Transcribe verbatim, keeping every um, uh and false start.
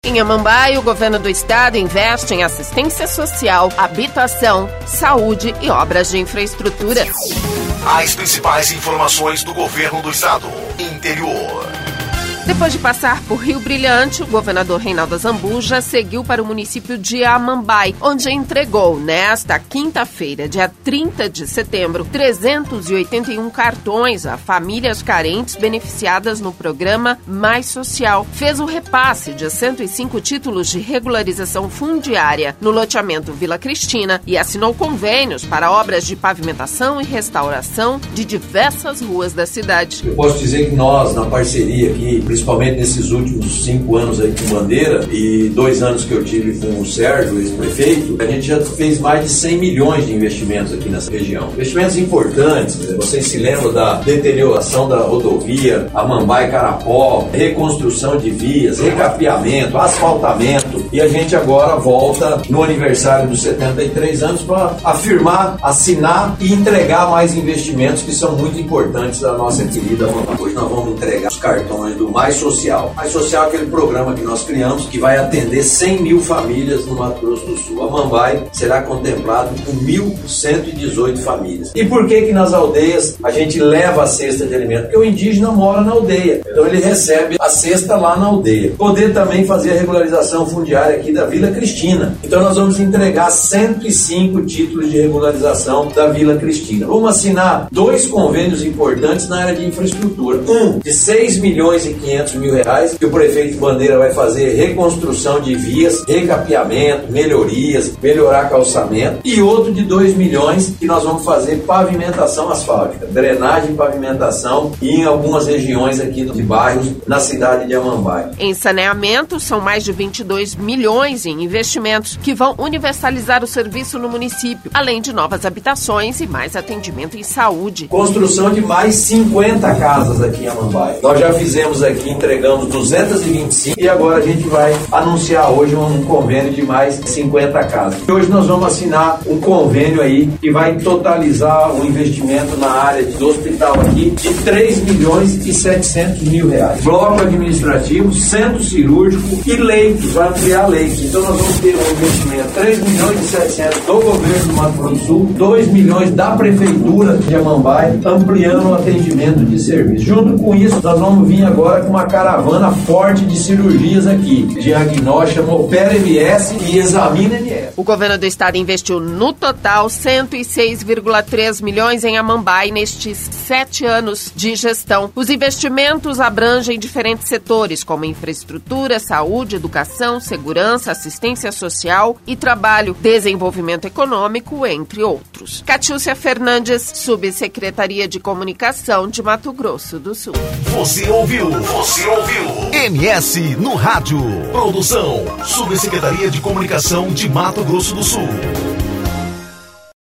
Em Amambai, o governo do estado investe em assistência social, habitação, saúde e obras de infraestrutura. As principais informações do governo do estado. Interior. Depois de passar por Rio Brilhante, o governador Reinaldo Azambuja seguiu para o município de Amambai, onde entregou, nesta quinta-feira, dia trinta de setembro, trezentos e oitenta e um cartões a famílias carentes beneficiadas no programa Mais Social. Fez o repasse de cento e cinco títulos de regularização fundiária no loteamento Vila Cristina e assinou convênios para obras de pavimentação e restauração de diversas ruas da cidade. Eu posso dizer que nós, na parceria aqui, principalmente nesses últimos cinco anos aí com Bandeira e dois anos que eu tive com o Sérgio, ex-prefeito, a gente já fez mais de cem milhões de investimentos aqui nessa região. Investimentos importantes, vocês se lembram da deterioração da rodovia Amambai-Carapó, reconstrução de vias, recapeamento, asfaltamento, e a gente agora volta no aniversário dos setenta e três anos para afirmar, assinar e entregar mais investimentos que são muito importantes da nossa querida Amambai. Hoje nós vamos entregar os cartões do Mais Social. Mais Social é aquele programa que nós criamos que vai atender cem mil famílias no Mato Grosso do Sul. Amambai será contemplado com mil cento e dezoito famílias. E por que que nas aldeias a gente leva a cesta de alimento? Porque o indígena mora na aldeia. Então ele recebe a cesta lá na aldeia. Poder também fazer a regularização fundiária aqui da Vila Cristina. Então nós vamos entregar cento e cinco títulos de regularização da Vila Cristina. Vamos assinar dois convênios importantes na área de infraestrutura. Um de seis milhões e quinhentos mil reais, que o prefeito Bandeira vai fazer reconstrução de vias, recapeamento, melhorias, melhorar calçamento, e outro de dois milhões que nós vamos fazer pavimentação asfáltica, drenagem e pavimentação em algumas regiões aqui de bairros na cidade de Amambai. Em saneamento, são mais de vinte e dois milhões em investimentos que vão universalizar o serviço no município, além de novas habitações e mais atendimento em saúde. Construção de mais cinquenta casas aqui em Amambai. Nós já fizemos aqui, entregamos duzentos e vinte e cinco e agora a gente vai anunciar hoje um convênio de mais cinquenta casas. E hoje nós vamos assinar um convênio aí que vai totalizar um investimento na área do hospital aqui de três milhões e setecentos mil reais. Bloco administrativo, centro cirúrgico e leitos, vai ampliar leitos. Então nós vamos ter um investimento de três milhões e setecentos do governo do Mato Grosso do Sul, dois milhões da prefeitura de Amambai, ampliando o atendimento de serviço. Junto com isso, nós vamos vir agora com uma caravana forte de cirurgias aqui. Diagnóstico, Opera M S e Examina M S. O governo do estado investiu no total cento e seis vírgula três milhões em Amambai nestes sete anos de gestão. Os investimentos abrangem diferentes setores, como infraestrutura, saúde, educação, segurança, assistência social e trabalho, desenvolvimento econômico, entre outros. Catiúcia Fernandes, Subsecretaria de Comunicação de Mato Grosso do Sul. Você ouviu? Você ouviu? M S no rádio. Produção, Subsecretaria de Comunicação de Mato Grosso do Sul.